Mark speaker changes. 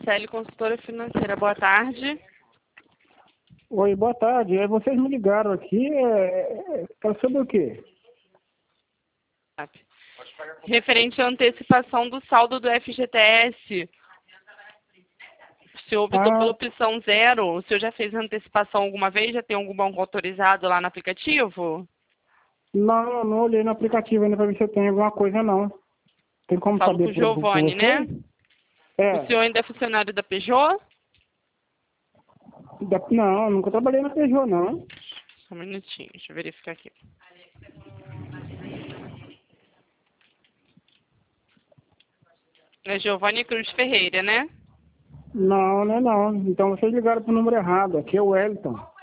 Speaker 1: Marcele, consultora financeira. Boa tarde.
Speaker 2: Oi, boa tarde. Vocês me ligaram aqui, sobre o quê?
Speaker 1: Referente à antecipação do saldo do FGTS. O senhor optou pela opção 0. O senhor já fez a antecipação alguma vez? Já tem algum banco autorizado lá no aplicativo?
Speaker 2: Não, não olhei no aplicativo ainda para ver se eu tenho alguma coisa, não. Tem como
Speaker 1: Falo
Speaker 2: saber
Speaker 1: com o Giovanni, né? O senhor ainda é funcionário da Peugeot?
Speaker 2: Não, nunca trabalhei na Peugeot, não.
Speaker 1: Só um minutinho, deixa eu verificar aqui. É Giovanni Cruz Ferreira, né?
Speaker 2: Não, não é não. Então vocês ligaram para o número errado. Aqui é o Wellington.